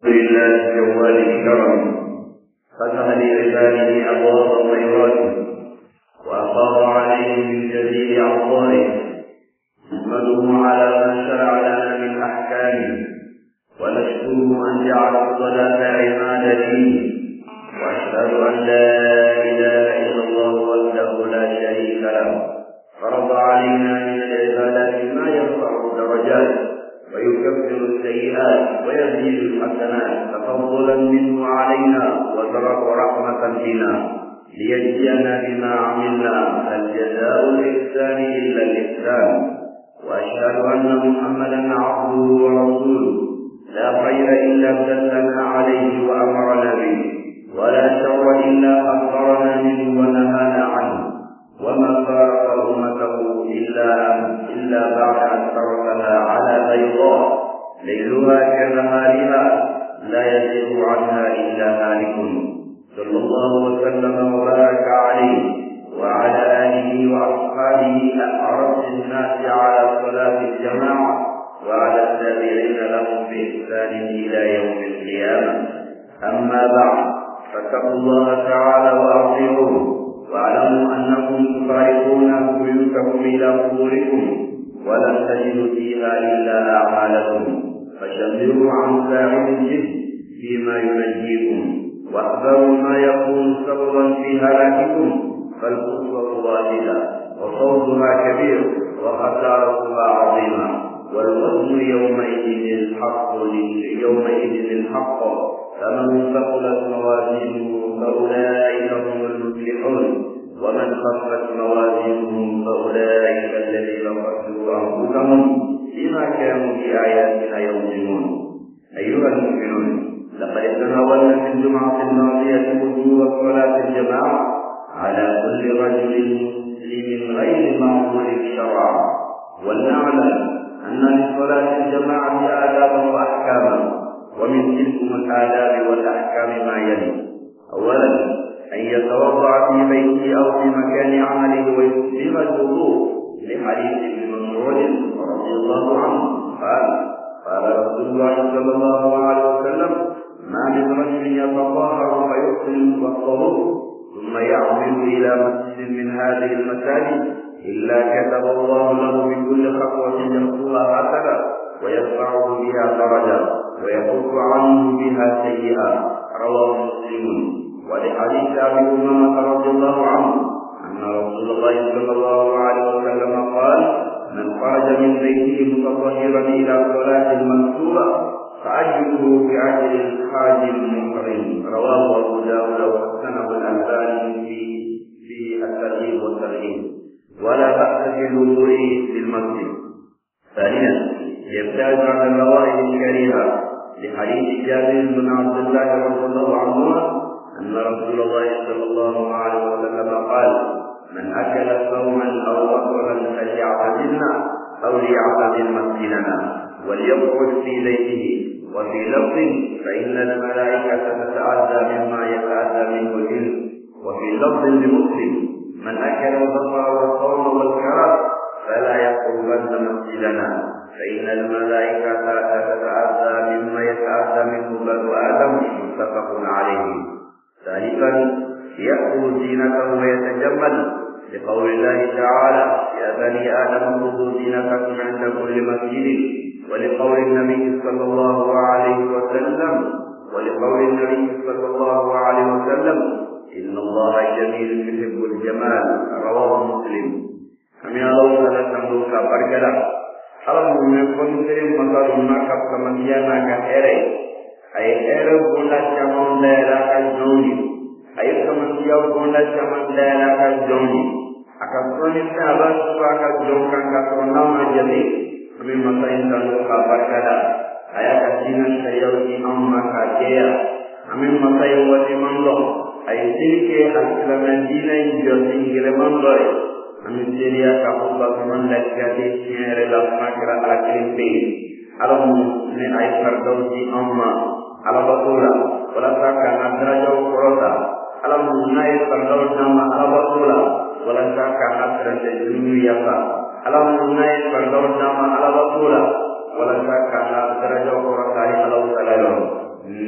لله جوال الكرم فتح لعباده أبواب خيراته وأفاض عليهم من جزيل عطائه. نحمده على ما شرع لنا من أحكامه ونشكره أن جعل الصلاة عماد دينه، وأشهد أن لا إله إلا الله وحده لا شريك له فرض علينا من العبادات ما يرفع الدرجات ويكفر السيئات ويزيد الحسنات تفضلا منه علينا ورحمة بنا ليجزينا بما عملنا، هل جزاء الإحسان إلا الإحسان. وأشهد أن محمدا عبده ورسوله لا خير إلا دلنا عليه وأمرنا به، ولا شر إلا حذرنا منه ونهانا عنه، وما فارق أمته إلا بعد أن تركها على بيضاء ليلها كنهارها لا يزيغ عنها إلا هالك، صلى الله وسلم وبارك عليه وعلى آله وأصحابه أحرص الناس على صلاة الجماعة وعلى التابعين لهم بإحسان إلى يوم القيامة. أما بعد، فاتقوا الله تعالى وأطيعوه، واعلموا أنكم تفارقون بيوتكم إلى قبوركم ولن تجدوا فيها إلا أعمالكم، فشمروا عن ساعد الجد فيما ينجيكم، واحذروا ما يكون سببا في هلاككم، فالقسوة واحدة وصوتها كبير وخسارتها عظيمة، والوزن يومئذ الحق، فمن ثقلت موازينه فأولئك هم المفلحون، ومن خفت موازينه فأولئك الذين خسروا أنفسهم بما كانوا بآياتنا يظلمون. أيها المؤمنون، لقد تناولنا في الجمعة الماضية وجوب صلاة الجماعة على كل رجل مسلم غير معمول الشرع، ولنعلم أن لصلاة الجماعة آدابا وأحكاما، ومن تلكم الآداب والأحكام ما يلي: أولا، أن يتوضأ في بيته أو في مكان عمله ويسلم الوضوء، لحديث ابن مسعود رضي الله عنه قال رسول الله صلى الله عليه وسلم: ما من رجل يتطهر فيحسن وضوءه ثم يعمل إلى مسجد من هذه المساجد إلا كتب الله له بكل خطوة يخطوها حسنة ويرفعه بها درجة ويحط عنه بها سيئة. رواه مسلم. ولحديث أبي أمامة رضي الله عنه أن رسول الله صلى الله عليه وسلم قال: من خرج من بيته متطهرا إلى صلاة المكتوبة فأجره بأجر الحاج المحرم. رواه أبو داود وحسنه الألباني في الترغيب والترهيب. ولا بأس بالوضوء في المسجد. ثانيا، يبتعد عن الروائح الكريهة، لحديث جابر بن عبد الله رضي الله عنهما أن رسول الله صلى الله عليه وسلم قال: من أكل ثوما أو بصرا فليعتزلنا أو ليعتزل مسجدنا وليقعد في بيته. وفي لفظ: فإن الملائكة تتعدى مما يتعدى منه الجن. وفي لفظ لمسلم: من أكل البصر والصوم والكرم فلا يقربن مسجدنا فإن الملائكة تتعدى مما يتعدى منه بنو آدم. متفق عليه. ثالثا، يأخذ زينته ويتجمل، لقول الله تعالى: يا بني آدم خذوا زينتكم عند كل مسجد، ولقول النبي صلى الله عليه وسلم: إن الله جميل يحب الجمال. رواه مسلم. kami Allah telah sambung kabar kita. Alam menepun kirim masal makap kemendian akan ay ere bunda chamon daerah kan joni, ay kemendian bunda chamon daerah kan joni. Akan kronis abad suaka jongkan kasronam ajali. Kami masain sambung kabar kita. Ay kasinan sayaw di amma kajaya. Kami masain wati manglo. Ay silke hasilana dinay josin gilemangloy. Amin seria kamu bagaimana lagi siapa dalam kira akhir ini. Alam ni ayat terdaudi amma alam batula. Walau takkan ada jauh korota. Alam ni terdaudi nama alam batula. Walau takkan ada jauh yasa. Alam ni terdaudi nama alam batula. Walau takkan ada jauh korota alam sallallahu.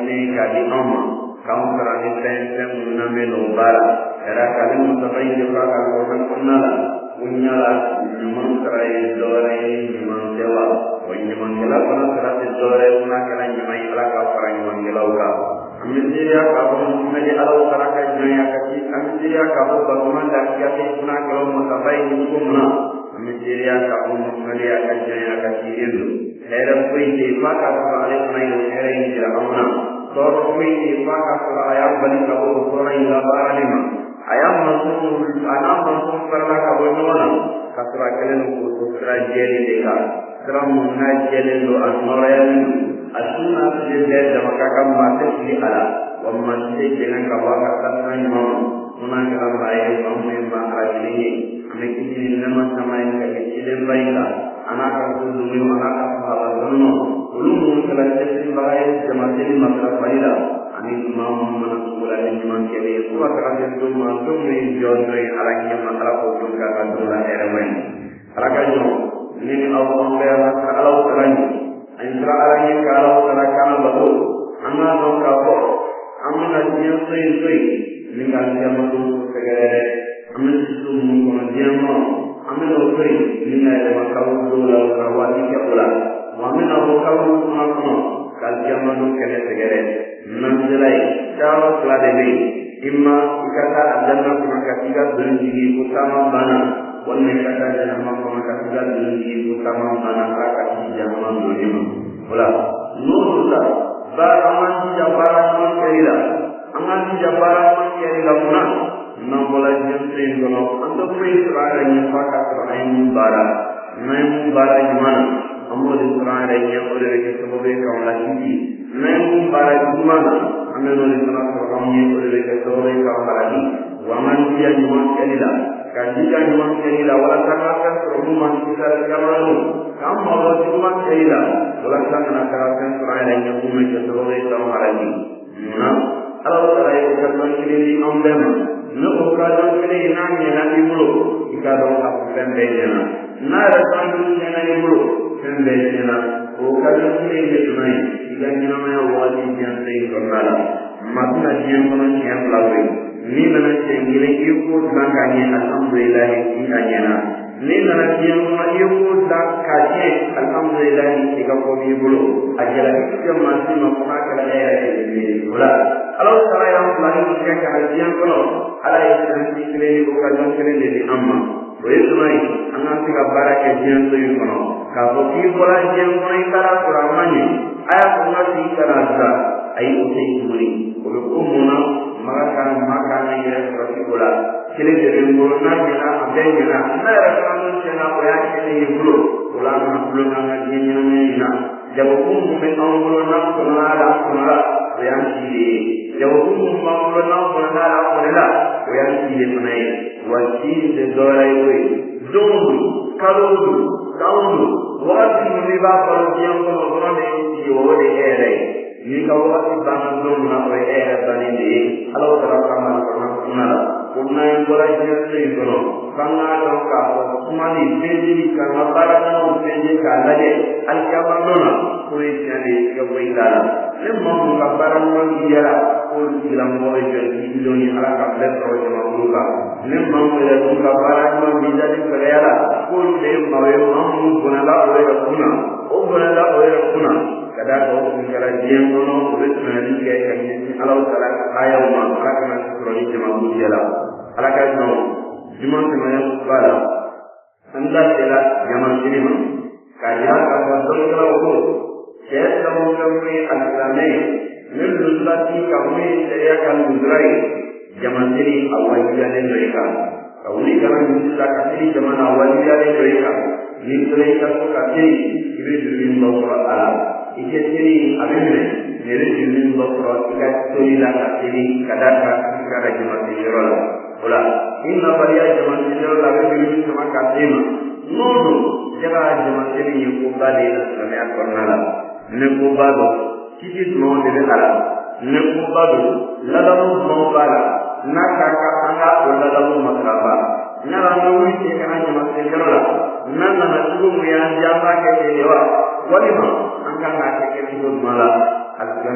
ini kali kaum kerana sen mengambil nombara era kali mustahil juga kalau orang kenal punya lah memang kerai dore memang sewa memang kela pernah kerai dore pernah kela memang kela kau orang memang kela kau ambilnya kau menjadi alau kerana jaya kaki ambilnya kau bagaimana dah kiasi pernah kalau mustahil itu mana ambilnya kau menjadi jaya kaki itu era pun siapa kau alih main era ini tidak mana Sor kui ifakat surah ayam balik kau surah yang labar lima ayam masuk anak masuk karena kau mana kasra kalian surah jeli deka surah munaj jeli do anorayan asuna sejak zaman kakak masih di ala wamansi dengan kau katakan mau menangkap baik kamu memang rajin mereka ini nama sama yang kecil baiklah anak aku dulu anak aku sahabat dulu ulum selesai bagai jemaah ini masalah faidah ani imam menasulah imam kiri itu akan itu masuk di jodoh arahnya masalah hukum kata dulu erwin arahnya ini Allah kalau terangnya antara arahnya kalau terangkan betul anak dongkapo anak dia sui dengan dia menunggu segera anak itu mengujian anak sui dengan dia kalau dulu kawan dia pulang Wamin Abu Kamu Sumakno Kajian Manu Kene Segere Nanzilai Syawat Ladewi Imma Ikata Adana Kumakatiga Dunjigi Utama Bana Wan Ikata Janama Kumakatiga Dunjigi Utama Bana Rakati Janama Dunima Ulah Nurullah Baraman Jabaran Man Kerila Angan Jabaran Man Kerila Muna Nambola Jemsin Gono Untuk Israel Nyefaka Teraim Bara Naim Bara Jumana Amor Israel yang oleh sebagai kaum lagi, namun para jumana, ambil oleh kaum yang oleh sebagai kaum lagi, waman dia juman kelilah, kajian juman kelilah, walau sangatkan perumuman kita sekarang, kaum Allah juman kelilah, walau sangatkan Israel yang oleh sebagai kaum lagi. Nah, kalau saya katakan ini amdem, nak kalau ini nanti mulu, jika dong aku pendeknya, nak datang nanti mulu. Sendirinya, okazon ini tunai. Jika kita mahu wajib yang seimbang, maka yang mana yang lalu. Ini mana yang ini ikut langkahnya alhamdulillah ini. Ini mana yang mana ikut langkahnya alhamdulillah jika kami bulu. Ajaran kita masih memakai ayat ini. Bola. Kalau saya yang lain jika kajian kalau ada yang ini okazon ini di amma. Boleh anak kita barak kajian tu itu kalau kita bola kajian mana ikara suramanya ayat mana ikara ada ayat itu boleh kalau kumuna makan yang berarti bola sila jadi bola kita ada kita anda rasa kita boleh kita ibu bola belum ngajian yang jauh kumuna bola nak bola yang sini jauh kumuna bola yang sini mana wajib dedora itu dulu kalau wajib melibat perjuangan orang yang oleh era ini kalau wajib bangun dulu nak oleh era tadi ini kalau terapkan pernah yang boleh jadi itu karena kalau cuma di sini karena barang sini kalau je al-kiamat dona kuih jadi kebenaran memang barang dia pun bilang boleh jadi dunia ala kabel terus membuka memang boleh buka barang bisa dipercaya pun dia mau bunala oleh kuna kadang kau bicara dia kono boleh nanti kayak ini kalau salah ayam malah kena terus jemaah dia lah ala kan jemaah semuanya bala anda jelas zaman ini mah kajian kalau kalau saya kamu al-Islamai Nululati kami saya akan bergerak zaman ini awal jalan mereka. Kau ni jangan bergerak kasih zaman awal jalan mereka. Ini mereka kasih ini dunia bawah alam. Ini sini abisnya ini dunia bawah ikat tulilah kasih kadang-kadang kadang zaman ini rola. Olah ini nampaknya zaman ini rola lebih sama kasih. Nodo jangan zaman ini yang kubadi dan yang kornala. Nekubado kiti mau dari alam, nekubado lalu mau bala, nak kakak angkat lalu makraba, nalamu ini kerana masih jelas, nana sebelum yang jamba ke dewa, walima angkat nak ke hidup malam, asalnya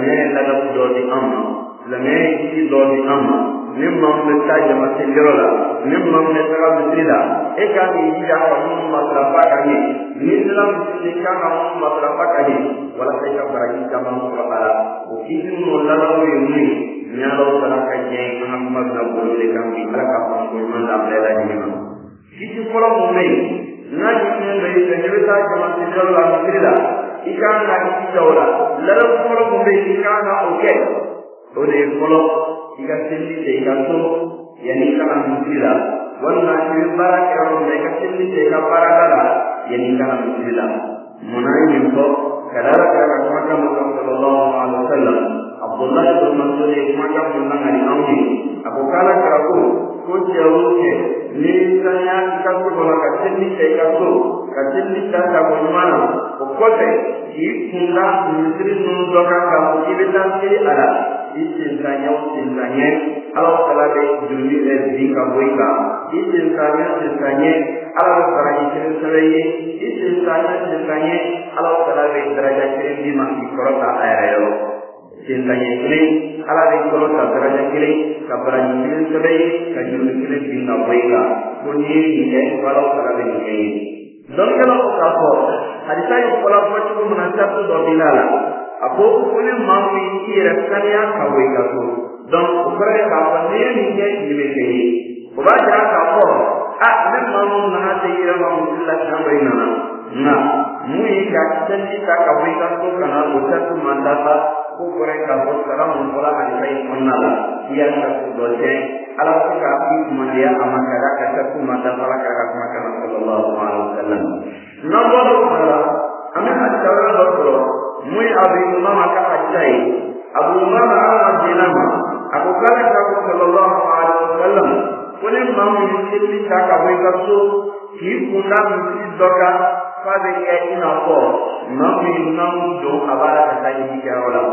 silamɛya la la dɔ di an ma silamɛya ci dɔ di an ma ni maa min bɛ taa jama seli yɔrɔ la ni maa min bɛ taga misiri la e kan k'i jija ka minnu matarafa ka ɲɛ ni sera misiri kan ka minnu matarafa ka ɲɛ walasa i ka baraji caman sɔrɔ a la o kisi ninnu labanw ye mun ye ni Ala taala ka diɲɛ an ka kuma bɛna bolo de kan bi Ala ka faamu ko ɲuman da bɛɛ lajɛlen ma kisi fɔlɔ mun bɛ yen n'a ɲininen don i fɛ n'i bɛ taa jama seli yɔrɔ la misiri la i kan ka jija o la laban fɔlɔ mun bɛ yen i kan ka o kɛ o de ye fɔlɔ i ka seli cɛ i ka so yanni i kana misiri la walima i bɛ baara kɛ yɔrɔ min na i ka seli cɛ i ka baarada la yanni i kana misiri la munna ye nin fɔ ka da Ala kira ka kumakan mun kan sallallahu alaihi wa sallam Abdullah bin Mas'ud ye kumakan mun nangani anw ye a ko k'Ala kira ko cɛ o cɛ ni saniya i ka so kɔnɔ ka seli cɛ i ka so ka seli ta sago ɲuman na o kɔfɛ k'i kunda misiri ninnu dɔ kan k'a fɔ k'i bɛ taa seli a la i sentanɲɛ o sentanɲɛ Ala taala bɛ jurumi bin ka bɔ i kan i sentanɲɛ Ala bɛ baraji kelen sɛbɛn i ye i sentanɲɛ Ala taala bɛ daraja kelen d'i ma k'i kɔrɔta a yɛrɛ yɔrɔ sentanɲɛ kelen Ala bɛ kɔrɔta daraja kelen ka baraji kelen sɛbɛn i ye ka jurumi kelen bin ka bɔ i kan ko n'i ye nin kɛ ko Ala taala bɛ nin kɛ i ye dɔnkɛlaw ko k'a fɔ hadisa in fɔla fɔ cogo min na satu dɔ b'i la a ko ni maa min i yɛrɛ saniya ka bɔ i ka so donc o kɔrɔ ye k'a fɔ n'i ye nin kɛ nin bɛ kɛ i ye o b'a jira k'a fɔ ne maa min nana se i yɛrɛ ma misiri la siɲɛ dɔ i nana nka mun ye ka seli ta ka bɔ i ka so ka na o satu ma dafa ko kɔrɔ ye k'a fɔ sara mun fɔla hadisa in kɔnɔna la i y'a satu dɔ tiɲɛ Ala ko k'a k'i kumandiya a ma ka da ka satu ma dafa la k'a ka kuma kana sallallahu alaihi wa sallam n'an bɔra o fana la an bɛ hadisa wɛrɛ dɔ sɔrɔ mun ye Abu Umama ka hadisa ye Abu Umama Ala jɛna ma a ko k'ale ka ko sallallahu alaihi wa sallam ko ni maa min ye seli ta ka bɔ i ka so k'i kunda misiri dɔ kan f'a bɛ kɛ i n'a fɔ maa min ye namu don a b'a la ka taa ɲini kɛyɔrɔ la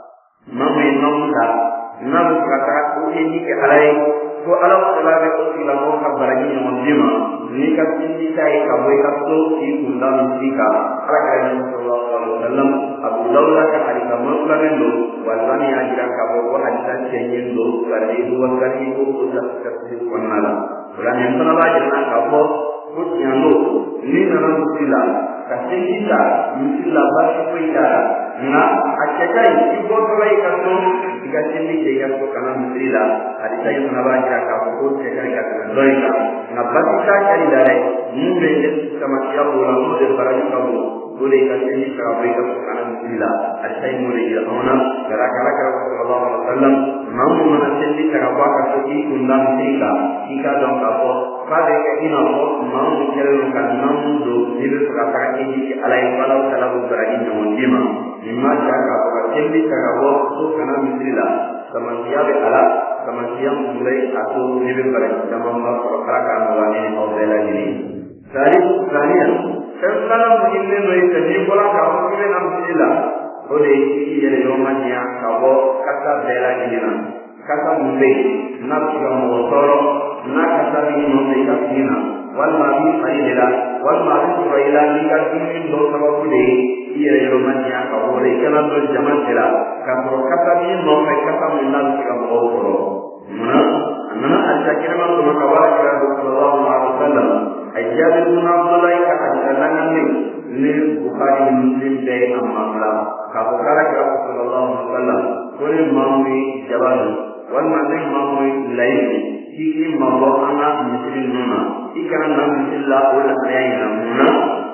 maa min ye namu ta n'a bɛ fɛ ka taa o ɲini kɛ Ala ye ko Ala taala bɛ o tigilamɔgɔ ka baraji ɲɔgɔn d'i ma n'i ka seli ta ye ka bɔ i ka so k'i kunda misiri kan Ala ka yɛrɛ sallallahu alaihi wa sallam Abu Dawuda ka hadisa mɔsilalen don walima y'a jira k'a fɔ ko hadisa cɛnɲen don bari Bubakari ko o tafsir kɔnɔna la o la nin fana b'a jira k'a fɔ ko tiɲɛ don n'i nana misiri la ka seli ta misiri la baasi foyi t'a la nka a cɛ ka ɲi i bɔtɔla i ka so i ka seli kɛ i ka so ka na misiri la hadisa in fana b'a jira k'a fɔ ko cɛ ka ɲi ka tɛmɛ dɔ in kan nka baasi t'a cɛ in la dɛ mun bɛ tamasiya b'o la mun de baraji ka bon o de ka seli ka bɔ i ka so ka na misiri la hadisa in m'o de jira anw na yala kala kɛra sallallahu alaihi wa sallam maa mun mana seli ta ka bɔ a ka so k'i kunda misiri kan k'i k'a dɔn k'a fɔ k'a bɛ kɛ i n'a fɔ maa mun kɛlen don ka namu don n'i bɛ fɛ ka taga i di Ala ye Ala taala bɛ baraji ɲɔgɔn d'i ma nin ma jira k'a fɔ ka seli ta ka bɔ so ka na misiri la samasiya bɛ a la samasiya mun bɛ a to ne bɛ baraji caman ba sɔrɔ Ala k'a nɔgɔya ni aw bɛɛ lajɛlen sari saniya fɛn filanan mun ɲininen don i fɛ n'i bɔra k'a fɔ k'i bɛ na misiri la o de ye i yɛrɛ yɔrɔ ma janya ka bɔ kasa bɛɛ lajɛlen na kasa mun bɛ yen n'a bɛ se ka mɔgɔ tɔɔrɔ n'a kasa b'i nɔfɛ i ka fini na walima a b'i fari de la walima a bɛ sɔrɔ i la n'i ka dumuni dɔ sababu de ye i yɛrɛ yɔrɔ ma janya ka bɔ o de i kana dɔn jama cɛ la k'a sɔrɔ kasa b'i nɔfɛ kasa min n'a bɛ se ka mɔgɔw tɔɔrɔ munna a nana hadisa kɛnɛma kɔnɔ ka wala kira sallallahu alaihi wa sallam a jaabi mun Abdullahi ka hadisa lamɛnni ni Bukhari ni Muslim bɛɛ a mamla k'a fɔ k'ala kira sallallahu alaihi wa sallam ko ni maa mun ye jaba don walima ni maa mun ye layi don k'i mabɔ an ka misiri ninnu na i kana na misiri la o lahalaya in na munna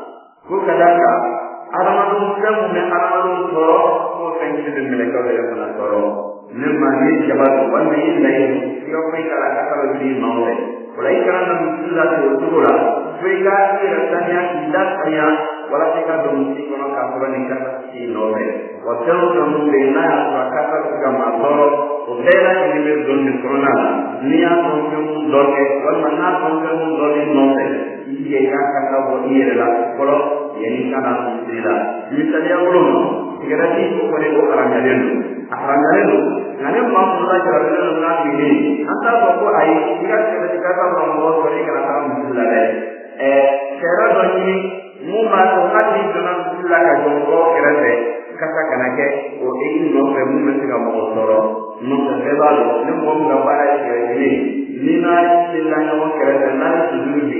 ko ka d'a kan adamadenw fɛn mun bɛ adamadenw tɔɔrɔ k'o fɛn kelen bɛ mɛlɛkɛw yɛrɛ fana tɔɔrɔ ne ma ni jaba don walima i layi don i ka foyi k'a la kasa bɛ wuli i maaw fɛ o la i kana na misiri la ten o cogo la fo i ka i yɛrɛ saniya k'i lasaniya walasa i ka don misiri kɔnɔ k'a sɔrɔ nin kasa t'i nɔfɛ wa fɛn o fɛn mun bɛ yen n'a y'a sɔrɔ a kasa bɛ se ka maa tɔɔrɔ o bɛɛ lajɛlen bɛ don nin kɔnɔna la n'i y'a sɔn fɛn mun dɔ kɛ walima n'a sɔn fɛn mun dɔ kɛ nɔfɛ i jija i ka kasa bɔ i yɛrɛ la fɔlɔ yanni ka na misiri la misaliya woloma sigarati o kɔni o haramuyalen don a haramuyalen don nka ne maa mun lajaralen don n'a tigi an t'a fɔ ko ayi i ka sigarati ka taa sɔrɔ mɔgɔ sɔrɔ i kana taa misiri la dɛ sariya dɔ ɲini mun b'a to hali n'i donna misiri la ka jɔ mɔgɔw kɛrɛfɛ kata kana ke o e no fe mu me ga mo soro no se ba lo ne mo ga ba ya ke ni na se la na mo kere na su du bi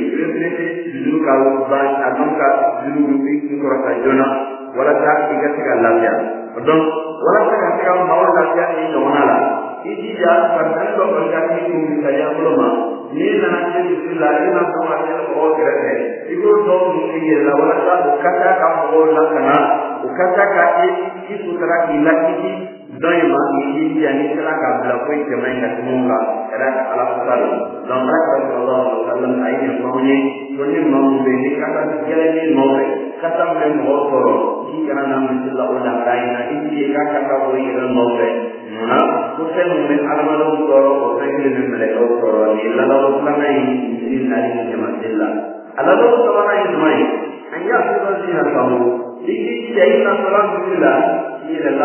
su ka o ba adon ka su du bi ko ra ka jona wala ta iga tiga lafiya don wala ta ka tiga mawar lafiya ni no hala idi ja kan do ko ka ni ku mi kaya kuloma ni na ce bismillah ina ko ma ne ko kere ne igo do ni ye la wala ta ka ka mo la kana ukata ka ki sutra ki la ki daima ni yani kala ka bla ko ke mai na munga era ala sal don sallallahu alaihi wasallam ayi mo ni doni mo be ni kata kele ni mo be kata me mo toro ki kana na bismillah wala kaina idi ka kata ko ira mo be na ko se mo me ala ma do toro ko se ni me le ko toro ni la do la mai ni na ni jamatilla ala do toro na ni mai anya ko si na kamu ini jadi nasaran bila ia adalah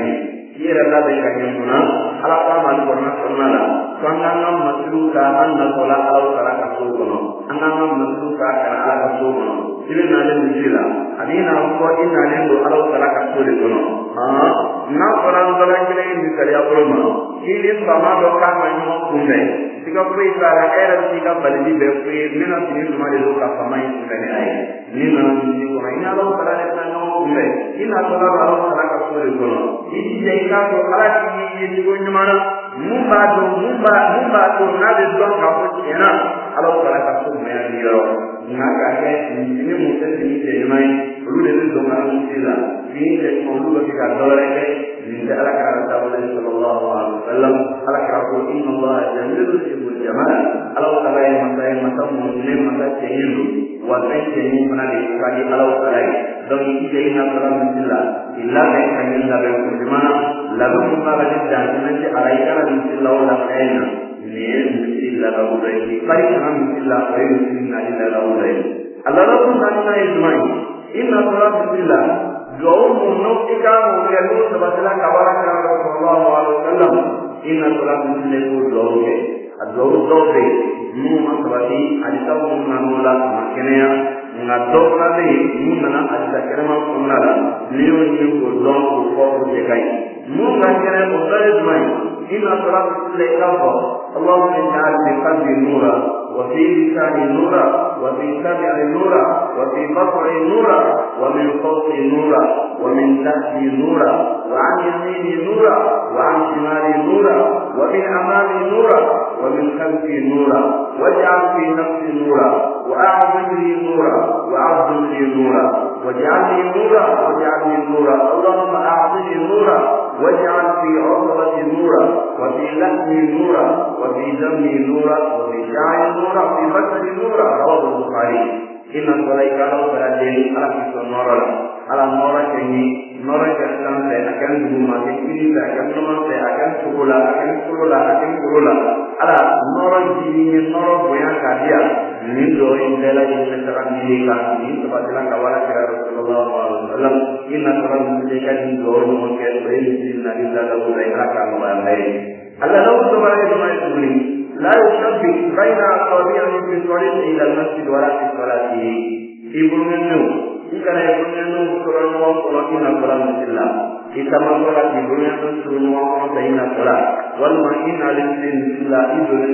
bengkaknya mana alakah malu pernah pernah sangat masruka anda pola kalau cara kasul kono anda masruka karena ala kasul kono ini nade bila ini nampu ini nade do kalau cara kasul kono na orang orang kira ini kerja perma ini sama dokar mahu kumde jika pun cara era jika balik berpui mana sini cuma di lokal sama ini kumde ini nampu ini kalau cara kumde ini adalah kalau cara kasul kono ini jika tu ala kini ini mana mumba tu nade doang kapu cina kalau cara kasul mana dia nak aje ini mungkin ini jadi main perlu dari doang sila ini jadi perlu bagi kador ini من على كلام الله صلى الله عليه وسلم على كلام إن الله جميل يحب الجمال على كلام مسائل مسام مسلم مسائل جميل وسائل جميل من الإسرائيل على كلام دون إجينا كلام الله إلا من كمل الله بكرمنا لهم ما بدل جانبنا على كلام الله ولا كلام نير مسلا لولاي باي كلام مسلا باي مسلا لولاي الله ربنا لنا إجماعي إن الله مسلا Doa menuktikan mungkin sebablah kawalan Rasulullah SAW. Inna solat muslim doa. Doa Muma sebati adita ummanula maknanya ngadok lagi mumana adita kerana ummanala liu liu doa ukur jekai. Muma kerana ummanala jumai. Inna solat muslim kafir. Allah menjadi di qalbi nura, wa fi lisani nura, wa fi sam'i nura, wa fi basari nura, wa min fawqi nura, wa min tahti nura, wa an yamini nura, wa an shimali nura, wa min amami nura, wa min khalfi nura, waj'al fi nafsi nura, wa a'zim li nura, wa a'zim li nura, waj'al li nura, waj'al li nura, Allahumma a'zim nura, waj'al fi 'urwati nura, wa fi lahmi nura, وفي دمي نورا وفي شعري نورا وفي بشري نورا رواه البخاري إن الصلاة كانوا بلادين على كسر نورا على نورا كني نورا كسر أكان بوما كني أكان نورا أكان سكولا أكان كولا على نورا جيني نورا بيان كذيا من دوين بلا جيني سرعة ميليكا من سبادلا كوالا كرا رسول الله عليه وسلم إن الصلاة ميليكا من دور مكان بين سيدنا الله لولا كانوا بلادين Allah subhanahu wa ta'ala la yusabbi baina asabi'i fi tariq ila al-masjid wa la fi salatihi ibnu ikana ibnu suran wa qur'an al-musilla kita mengolah ibnu suran wa qur'an al-salat wal ma'in al-istillah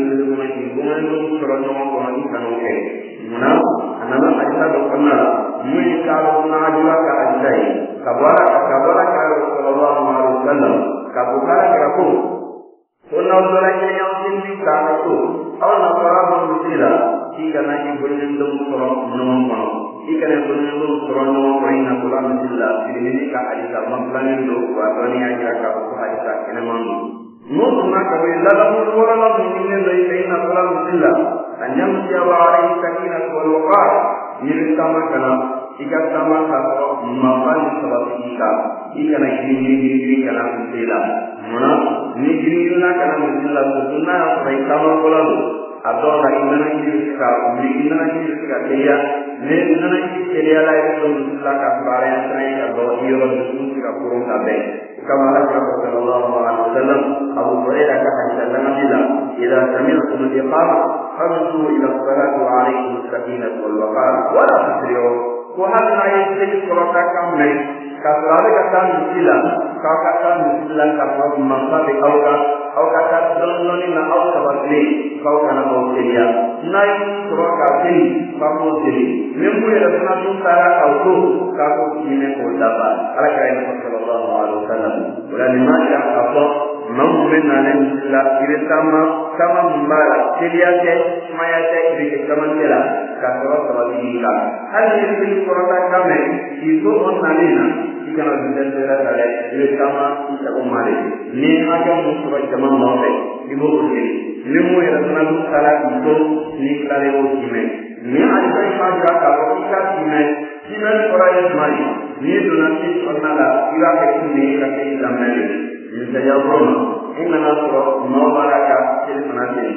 ibnu suran wa qur'an al-salat muna anama ajla dokanna mui kalau najwa ka ajai kabara ka Rasulullah sallallahu alaihi wasallam kabukara keraku Kuna udara yang tinggi karena itu, awalnya para manusia jika nanti berlindung surau nomor, jika nanti berlindung surau nomor ini para manusia ini kahadisa maklum itu, warna yang jaga kahadisa kenaman. Mungkin kami dalam orang ini dari kaina para manusia, hanya menjawab hari sakinah wal waqar, ini sama kana. Jika sama satu makan sebab jika negeri kana manusia. Mana negeri na kana manusia tunna baik sama bolan atau indana kita indana kita dia indana kita lain itu manusia kabare yang atau dia manusia kurang kabe kama sallallahu alaihi wasallam Abu Hurairah kata Allah idza sami'tum al-iqamah famsu ila as-salati wa 'alaykum as-sakinah wal waqar wa la tusri'u وهذا يجب كرتكم من kasarale kata misila kau kata misila kau mangsa de kau kata doloni na kau sabale kau kana kau seria nai sura kati kau seri membu ya rasna tuntara kau kine ko daba ala kaya sallallahu alaihi wasallam ulama maja apa mau menane misila kire sama mbala seria ke maya ke kire sama sela kasara sabali ka hal ini korata kame itu onalina ikana bidantera kale kire sama isa umare ni aga musura jama mawe ibo kire nemu ya rasna tuntara itu ni kale o kime ni alika ifaja ka ika kime Sinan orang mari, ni donasi ornala, ira kini kaki zamani. Ini saja pun, ini nasro mau baraka ciri penasi.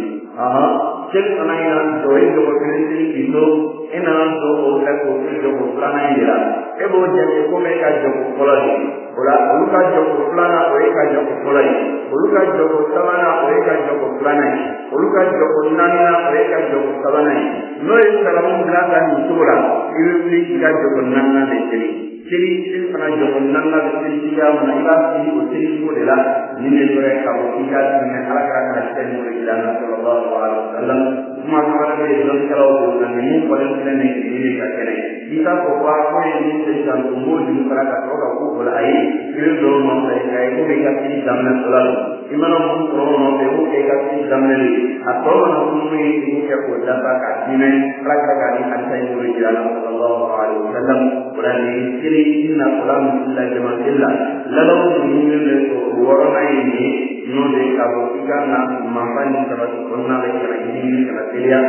Ciri penanya doi dua kali itu, ini nasro orang kau dua pelana ira. Ebo jadi kau mereka dua pelai. Olah, uluka dua pelana, mereka dua pelai. Uluka dua pelana, mereka dua pelana. Uluka dua nana, mereka dua pelana. Noi kalau berada di surah, ini kita jauh nana deh. Ciri pernah jauh nana deh. Dia menilai ini usia muda. Ini mereka kamu kita dengan alat-alat hasil muda Sallallahu Alaihi Wasallam. Semua kita dalam kalau bukan ini paling tidak ini kacau. Kita kopak ini sedang tumbuh di muka kata orang boleh. Kita dulu mereka itu mereka ini zaman selalu. Imana orang mereka ini zaman ini. Atau orang ini mereka berjasa kacine. Mereka kali hasil muda Sallallahu Alaihi Wasallam. Berani ciri inna Quran Bismillah Jematillah. Lalu ini orang ini node kalau kita nak mampan terus kena lagi ini kena dia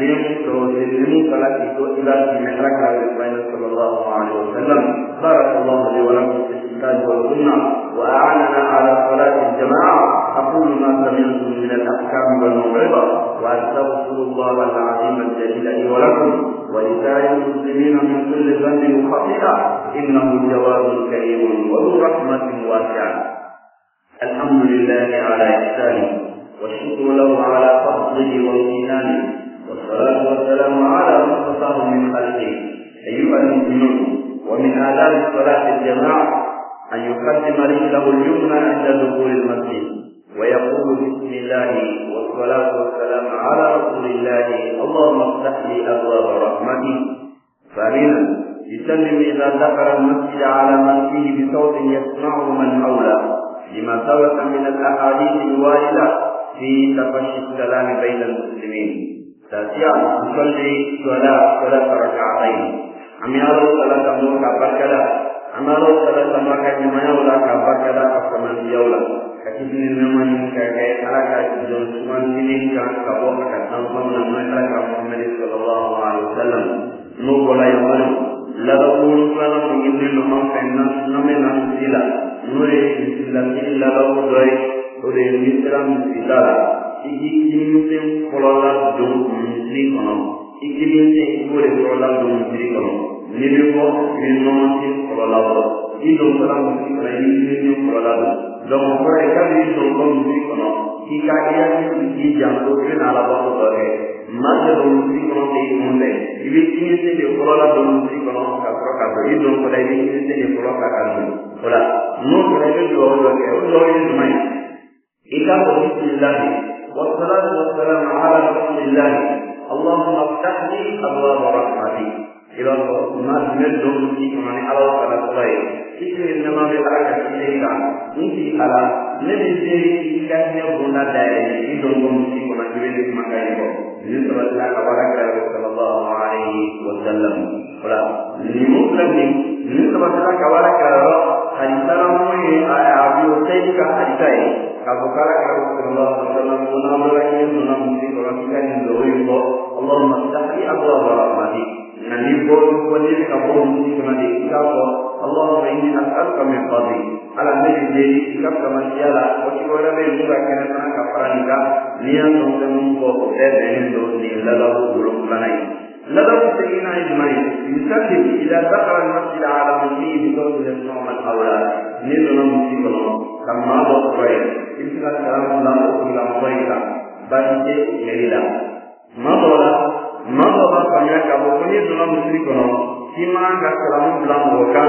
lemu kalau itu sudah dimerah oleh Rasul Sallallahu Alaihi Wasallam. Barakallahu li wa lakum fi kitab wa sunnah wa a'anana ala salat al-jamaah. Aqulu ma sami'tum min al-ahkam wal maw'izah wa astaghfirullah al-'azim al-jalil li wa lakum wa li sa'iril muslimin min kulli dhanbin wa khati'ah innahu jawadun karimun wa dhu rahmatin wasi'ah. الحمد لله على إحسانه والشكر له على فضله وامتنانه والصلاة والسلام على من اصطفاه من خلقه. أيها المؤمنون، ومن آداب صلاة الجماعة أن يقدم رجله اليمنى عند دخول المسجد ويقول بسم الله والصلاة والسلام على رسول الله اللهم افتح لي أبواب رحمتك. ثانيا يسلم إذا دخل المسجد على من فيه بصوت يسمعه من حوله لما ثبت من الأحاديث الواردة في تفشي السلام بين المسلمين. تاسعا يصلي صلاة ركعتين. أميالو صلاة أمور كبر كذا. أميالو صلاة أمور كجمعنا ولا كبر كذا أفكمان يولا. كتبين النمان كأي على كجون سمان سنين كان كبر كذا نظام نمان على محمد صلى الله عليه وسلم. نوبلا يوم لا تقول فلان مجنون نمان فينا نمان نسيلا. Nuri Islam illa lahu doi, ore Islam illa. Iki kimse kolala dong misri kono. Iki kimse ore kolala dong misri kono. Nibo minnosin kolala. Ido salam misri kono ini kolala. Dong ore kali dong misri kono. Ika dia iki jango ke nala bahu doi. Mada dong misri kono tei munde. Ibi kimse de kolala dong misri kono kakro kakro. Ido ore ibi kimse de kolala kakro. Ola. No kerana dua orang ini semai. Ika bismillah. Wassalatu wassalamu ala rasulillah. Allahumma aftah li abwaab rahmatik. Ila Allah min di mana Allah taala selai. Ini nama berada di kita. Ini ala nabi sendiri ikannya bunda dari itu mesti mana jadi makan itu. Ini sebablah kabar Sallallahu Alaihi Wasallam. Ola. Ini muslim ini sebablah kabar Hadisana mui Abu Sa'id ka hadisai kabukala ka Rasulullah sallallahu alaihi wasallam mesti orang kita yang doa Allahumma iftah abwaab rahmatik. Nabi boleh ka mesti kena dikau Allahumma inni as'aluka min fadlik. Ala nabi jadi sikap kematiala bagi orang yang murah kena ka paranika niat untuk mengko dan ni lalu belum lanai. لدى سيدنا إسماعيل يسلم إذا دخل المسجد على من فيه بصوت يسمع من حوله نزل مسلم كما بقرأ إذا كلام الله إلى مبارك بنت مليلا ما ضل كما كابوكني نزل مسلم كما كلام الله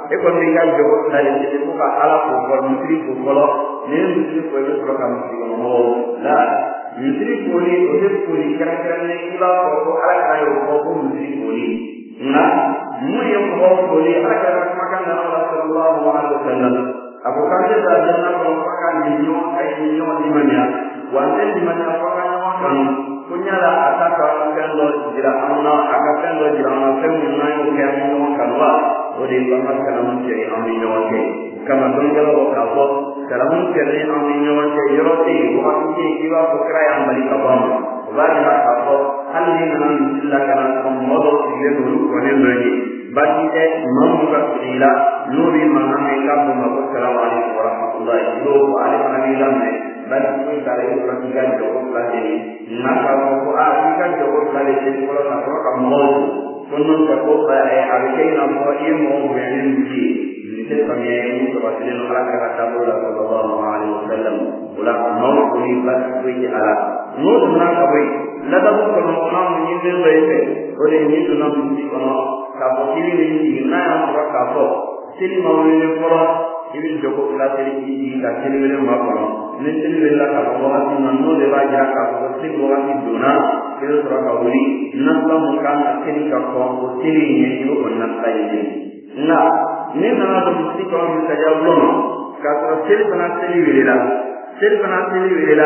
ko mi ga jogo la le ci ko ka ala ko ko misri ko kolo ne misri ko le ko ka misri ko mo la misri ko ni o de ko ni kara kara ne ila ko ala ka yo ko misri ko ni na mu yo ko ni ala ka maka na Allah sallallahu alaihi wasallam Abu Bakar da janna ko maka ni yo ay ni yo di manya wa di manya ko ka kan punya la ataka kan lo jira amna akakan lo jira amna kan na yo ke amno kan wa ode bama kalamun ce amin yo ke kama dongalo ko ka ko kalamun ce ne amin yo ke yoro te wa ke kiwa ko kra ya mari ka ba wa ni ka ko hal ni nan billah kana ko modo ile dulu ko ne ngi baki e mamu ka ila nuri maname ka ko ma ko assalamu alaikum wa rahmatullahi wa barakatuh bagi ko kare ko kan ko ka ni na ka ko a kan ko ka le ni ko na ko ka mo ko non ka ko ka e a ke na ko e mo be ni ni te ka ni ko ba ni no ala ka ta ko la sallallahu alaihi wasallam wala mo ko ni ba ko ni ala no na ka bai la da ko no na ni de be te ko ni to na ni ko no ka ko ni ni na ko ka ko sini mo ni ko ibil joko la teri ki ka teri wele ma ko ne teri wele la ka ko ati nanno de ba ja ka ko teri ko ati dona kilo tra ka wuri na la mo ka na teri ka ko teri ni ko na ta yi na ne na do ti ko mi ka ja lo ka ko teri na teri wele la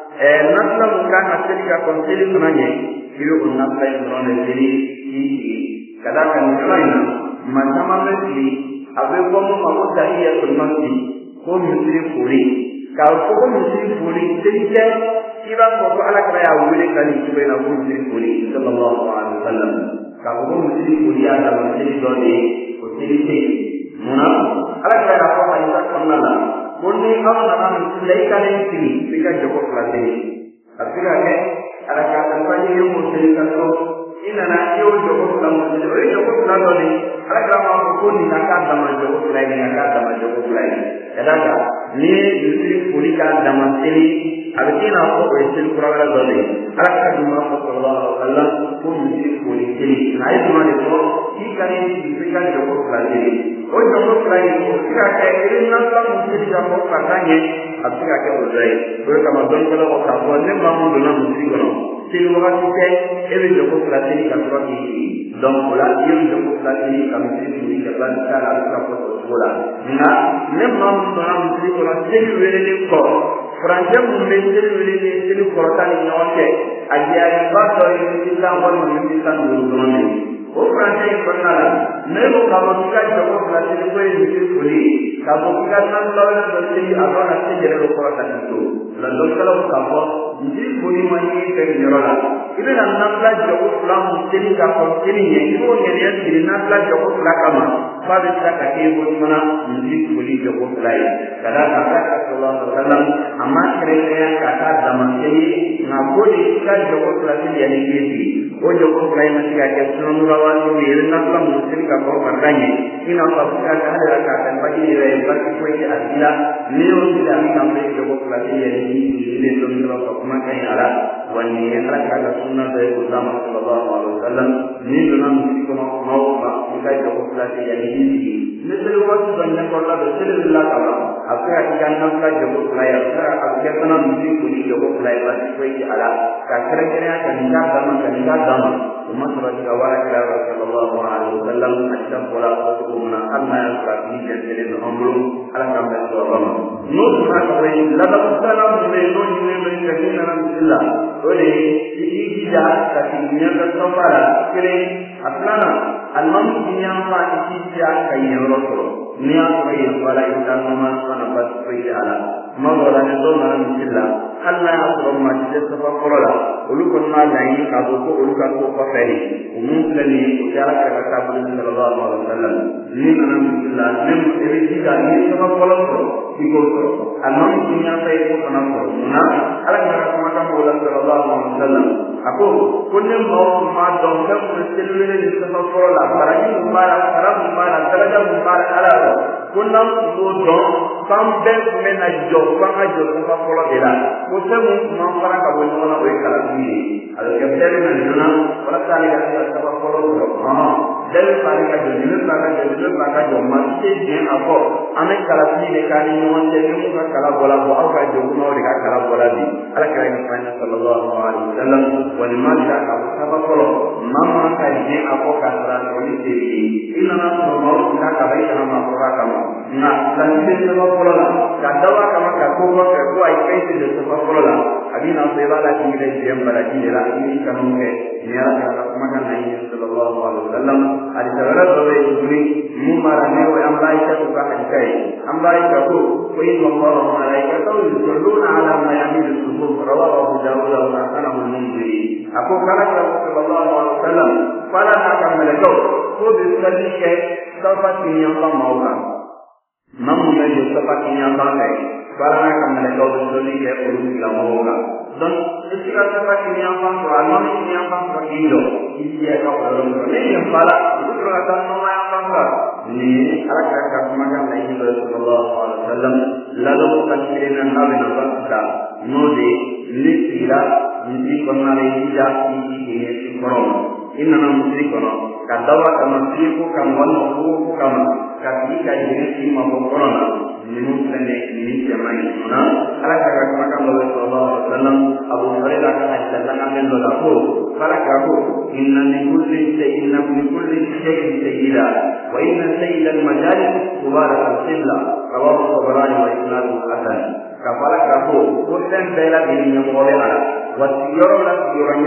na la mo ka na teri ka ko teri na ni kilo ko na ta yi no ne teri ki kada kan ni na ma sama ni abe ko mo ma ko dahiya to mandi ko misri puri ka ko misri puri tike kiba ko ala kra ya wule kali tube na ko misri puri sallallahu alaihi wasallam ka ko misri puri ada misri do ni ko tike muna ala kra ya ko ai ta kannala ko ni am na misri lai kali tini pika joko klate apira ke ala ka ta pa ni mo tini ka ko ina na yo joko kula mo tini o joko kula do ni ala kra ma ko ni na ka dama joko kula ni na ka dama joko kula ni kadaka ni misri puri ka dama tini abina ko o tini kura la do ni ala ka ni ma sallallahu alaihi wasallam ko misri puri tini na yi ma ni ko ki kare ni pika joko kula ni o joko kula ni ko ka ke ni na ka misri ka ko ka ni abika ke o dai ko ka ma don ko ka ko ne ma mo do na misri ko sini wakati ke ewe joko kula ni ka ko ki donc là il y a beaucoup de comme si tu plan ça la voilà na même non dans le ko la c'est le ko français mon métier le ko ta ni note agia ba to ni ta won ni ta no no o français ko na la ne ko ka mo ka joko kula ni ko ni ko ni ka mo ka na la do ni aba na se jere ko ta ni to la do kala ka ko ni ko ni ma ni ke ni rola ibe na na joko kula mo ni ka ko ni ni ko ni ya ni na la joko kula kama fa de ta ka ke ko mana ni ko ni joko kula ya kada ka ka sallallahu alaihi wasallam amma kare ya ka ta da man ni na ko ni ka joko kula ni ya ni ke o joko kula ni ka ke sunan rawan ni na la mo ni ka ko marganya ina pa ka ka da ka ta pa ni re ba ko ni adila ni o ni da ni ka me joko kula ni ya ni to ni ko kuma kai ala wani ya ka ka sunan da ko da sallallahu alaihi wasallam ni na ni ko mau ba ka joko kula ni ya ni misal waktu banyak korla Rasulullah kala apa yang jangan ka joko kula ya apa kana mesti kuni joko kula ya sesuai ala kira-kira kanda dama umat Rasulullah sallallahu alaihi wasallam ada pola hukumna anna al-qadi jadi nomor ala kambal Allah nur ma la tasalam me no ni me kadina Rasulullah oleh ini tidak katinya tertopara kire aslana al-mam yang pa isiya kayen rosoro niya ko yin wala idan ma sana bas ala mawala ne do na Rasulullah Allah asro ma je safa korola ulu konna lain ka ko ulu ka ko fa feri umun lani jara ka ta bu sallallahu alaihi wasallam ni na Rasulullah ne eri diga ni safa korola iko to anam dunya sai ko kana ko na ala ka ma ta bu sallallahu alaihi wasallam ako kunne mo ma don ka ko selule ni safa korola barani mubara karam mubara daraja mubara ala ko kuna don fan bɛɛ tun bɛ na jɔ f'an ka jɔ safa fɔlɔ de la ko fɛn mun tun man fara ka bɔ ɲɔgɔn na o ye kalafili ye a bɛ kɛ bɛɛ bɛ na joona walasa ale ka se ka safa fɔlɔ sɔrɔ bɛɛ bɛ fara ka jɔ nin bɛ fara ka jɔ nin bɛ fara ka jɔ maa si tɛ diɲɛ a fɔ an bɛ kalafili de k'a ni ɲɔgɔn cɛ ni mun ka kala bɔla bɔ aw ka jɔ kumaw de ka kala bɔla bi ala kɛra nin fɛn ye sallallahu alaihi wa sallam wa nin ma jira k'a fɔ safa fɔlɔ maa man ka diɲɛ a fɔ ka sara sɔrɔli tɛ ye i nana sɔrɔ maaw ka kaba i kana maa fɔra kama nka lafiya safa fɔlɔ la ka daba kama ka ko kɔfɛ ko a ye fɛn tigɛ safa fɔlɔ la a b'i na fɔ i b'a la jigi dɛ diɲɛ baraji de la i b'i kanu kɛ nin y'a sɔrɔ ka kuma ka na ye sallallahu alaihi wa sallam hadisa wɛrɛ dɔ bɛ yen tuguni mun b'a la ne o an b'a ka ka hadisa ye an b'a ko inna allaha wa malaikatahu yusalluna ala mayamini sufuf rawahu abu dawud wa hasanahu al-munziri ako kala sallallahu alaihi wa sallam fala na ka malakaw ko bi salli ke safa kinyan ba mawka mamu ne yo safa kinyan ba kai fala na ka malakaw bi salli ke ulu ila mawka don isika safa kinyan ba ko alma kinyan ba ko indo iya ka wala ne yang fala itu kata nama yang bangga ni ala ka makan nabi sallallahu alaihi wasallam lalu takdirina nabi nabata node litira ni konare hija ini korom inna musri kono kadawa kama siku kama wanu kama katika jinsi mambo corona ni mutane ni jamani na ala ka makan nabi sallallahu alaihi wasallam abu hurairah ka hadis dengan lolaku farakahu inna min kulli shay'in sayyida wa inna sayyidal majalis mubarak al-qibla rawahu tabarani wa isnaduhu hasan kafala kafu kutan bela bin yomole ala wa siyoro la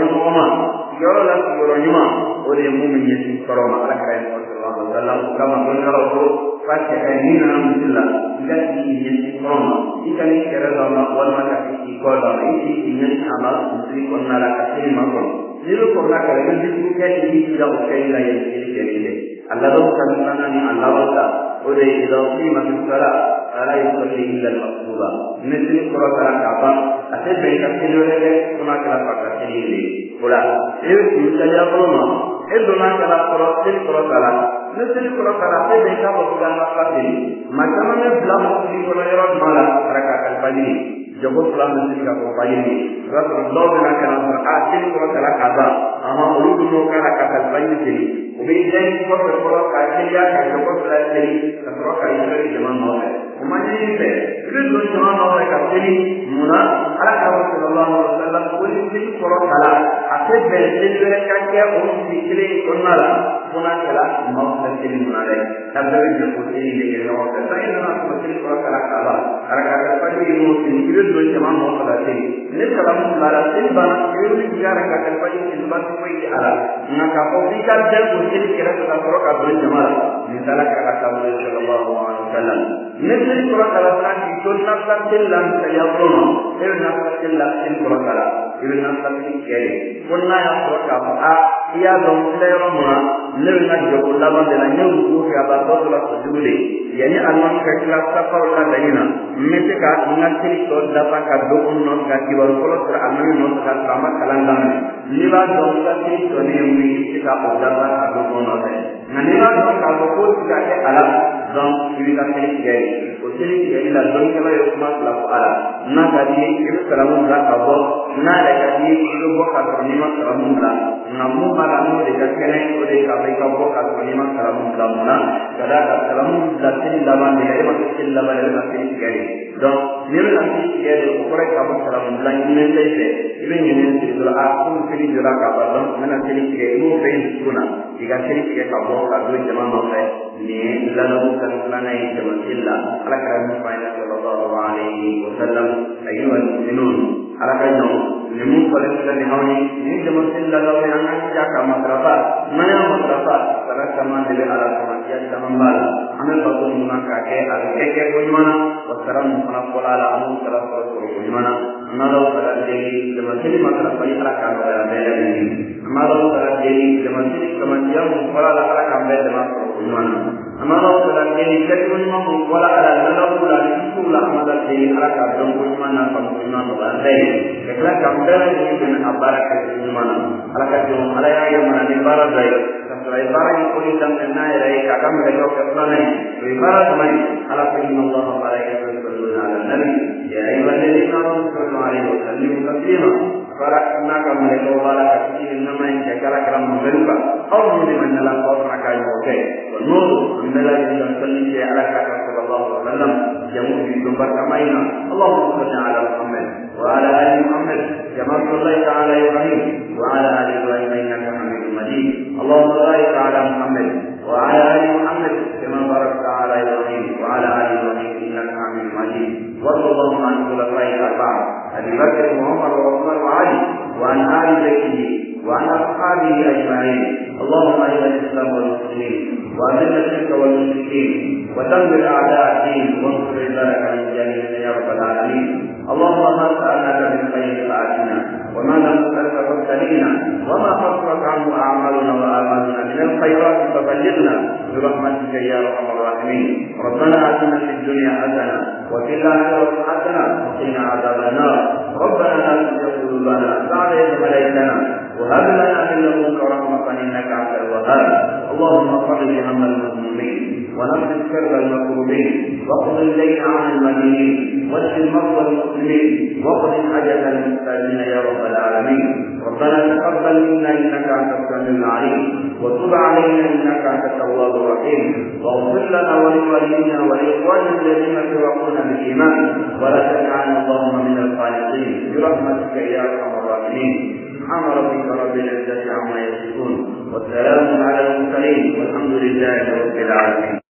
siyoro nyuma ole mu'min yesi koroma ala kain sallallahu alaihi wasallam kama gonaro ko fakke ayina alhamdulillah gadi yesi koroma ikani kera dama wal maka ki ko dama iki yesi amal muslim konna la kasiri makon niru konna kala ni ke ni da o kai la yesi ke Allah subhanahu ni Allah ta ode idauki masala ala yusalli illa al-maqsuba nisni qur'an ka ate be ka kelore kuna kala pakka ni bola e yusalla qur'an e dona kala qur'an kala nisni qur'an kala ate be ka boga makka ni makama me blam ni bola yaro mala raka kal pagi jogo blam nisni ka ko pagi ni rasulullah na kala ate qur'an kala kaza ama ulu no kala kal pagi ni ubi den ko qur'an ka ya ka jogo blam ni qur'an ka isri zaman mo umani se itu zaman mo ka ni muna ala ka sallallahu alaihi wasallam kulli qur'an kala ate be de ka ke o sikre konnala kuna kala mo ka ni muna le tabe je ko ni le no ka sai na ko ni qur'an kala kala ala ka ka ni mo sikre do zaman mo ka ni ne kala mo la tin ba ni biara ka ka ni ba ko yi ala na ka ko bi ka je ko ni kira ka ko ka do zaman ni sala ka ka sallallahu alaihi wasallam ne qur'an kala ni to na ka tillan ya ko na ka tillan qur'an kala ibn al-qasim kere konna ya ko ka a iya don lero ma le na jogo la ba de la nyu ko ya ba to la ko dule yani alman ka kila safa wala dayina mete ka ngati to da pa ka do non ka ki ba ko tra amani non ka sama kalandan ni ba don ka ti to ne mi ti ka o da pa ka do non ne ngani ba don ka ko ti ka ke ala don ki ka ke ke o ti ke la don ka yo ma la ko ala na ka di ki salamu da ka bo na da ka di ki bo ka to ni ma salamu da na mu ma la mu de ka kene o de ka bai ka bo ka to ni ma salamu da mu na kada ka salamu da tin da ban de ma tin da ban da tin ke donc ni la tin ke de ko re ka bo salamu da ni ne le se ibe ni ne ti do a ku ti di ra ka ba don na tin ke mu be suna diga tin ke ka bo ka do jama ma fe ni la la ka na na yi jama illa ala ka ni fa ina sallallahu alaihi wasallam ayyuha al-mu'minun ala ka no ni mu ko le ni hawni ni jama illa la wa ana ja ka matrafa naya matrafa tara sama de ala sama ya sama bal ame ba ko mun ka ke ala ke ko mana wa taram mana ko ala amu tara ko mana na lo tara de jama illa matrafa ni ala ka ba de ni ma lo tara de jama illa kama ya mu ko ala ka ba de ma mana amalo tara de ni ke ko ma ko ala ala na lo la ni ko la ma da di alaka dongkul mana kampul mana bandai kekala kamdara ni bin abarak ke mana alaka jom alaya yang mana di barat dai sesuai barang yang kuli dan kenai dai kakam mereka kesana di barat mai alaka inna Allah malaikatu yusalluna ala nabi ya ayyuhalladzina amanu sallu alaihi wa sallimu taslima barak nakam mereka baraka kecil nama yang kekala kalam mereka Allah di mana la kau rakai oke nur amela yang sallim ya alaka sallallahu alaihi wasallam yang di tempat kamaina Allahumma salli ala Muhammad wa ala ali Muhammad kama sallaita ala Ibrahim wa ala ali Ibrahim innaka Hamidum Majid Allahumma barik ala Muhammad wa ala ali Muhammad kama barakta ala Ibrahim wa ala ali Ibrahim innaka Hamidum Majid wa sallallahu an khulafa'il arba'a Abi Bakr wa Umar wa Uthman wa Ali wa an ali baitihi wa an ashabihi ajma'in Allahumma inna al-islam wal muslimin wa adilla ash-shirka wal mushrikeen ودمر أعداء الدين وانصر عبادك المجاهدين يا رب العالمين اللهم ما سألناك من خير فآتنا وما لم نسألك فابتلينا وما خصك عنه أعمالنا وآمالنا من الخيرات فبلغنا برحمتك يا أرحم الراحمين ربنا آتنا في الدنيا حسنة وفي الآخرة حسنة وقنا عذاب النار ربنا لا تزغ قلوبنا بعد إذ هديتنا وهب لنا من لدنك رحمة إنك أنت الوهاب اللهم فرج هم المهمومين ونفس كرب المكروبين واقض الدين عن المدينين واشف المرضى المسلمين واقض حاجة المحتاجين يا رب العالمين ربنا تقبل منا انك انت السميع العليم وتب علينا انك انت التواب الرحيم واغفر لنا ولوالدينا ولاخواننا الذين سبقونا بالايمان ولا تجعلنا اللهم من القانطين برحمتك يا ارحم الراحمين سبحان ربك رب العزة عما يصفون والسلام على المرسلين والحمد لله رب العالمين.